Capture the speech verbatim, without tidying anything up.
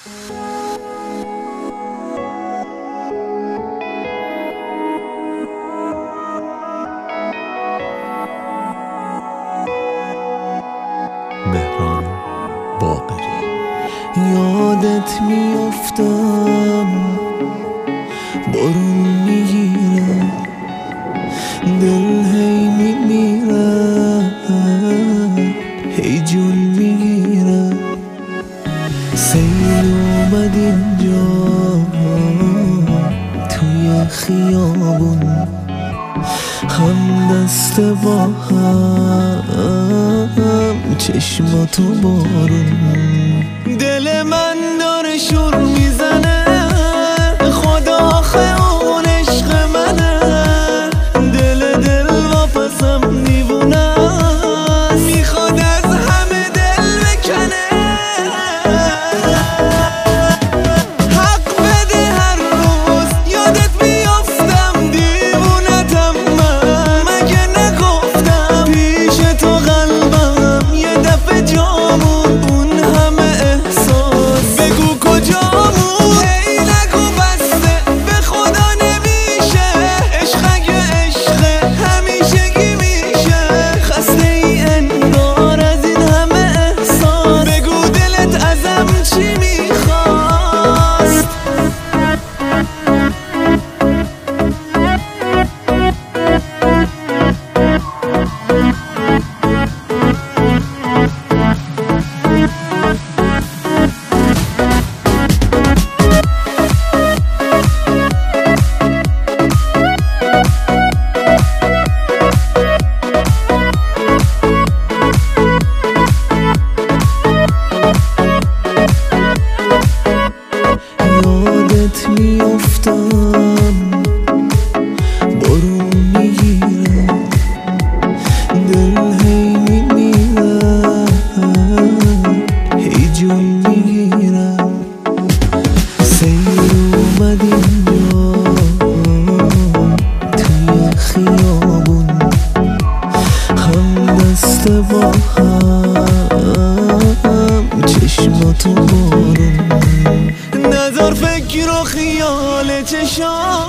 مهران باقری. یادت میافتم بارون میگیره، دل هی میمیره، هی جون میگیره. سیل اومد اینجا توی خیابون، هم دست با هم چشماتو بارون. دل من داره شور میزنه، خدا آخه اون عشق منه. دل دل واپسم دیوونه، میخواد از همه دل بکنه. حق بده هر روز یادت میافتم، دیوونتم من. مگه نگفتم پیش تو قلبم یه دفعه جامون، اون همه احساس بگو کجامون. ای نگو بسته به خدا نمیشه، عشق اگه عشقه همیشگی میشه. خسته ای انگار از این همه احساس، بگو دلت ازم چی میخواست. یادت میافتم بارون میگیره، دل هی میمیره، هی جون میگیره. سیل اومد اینجا توی خیابون، هم دست با هم چشماتو بارون. نذار فکر و خیال چشام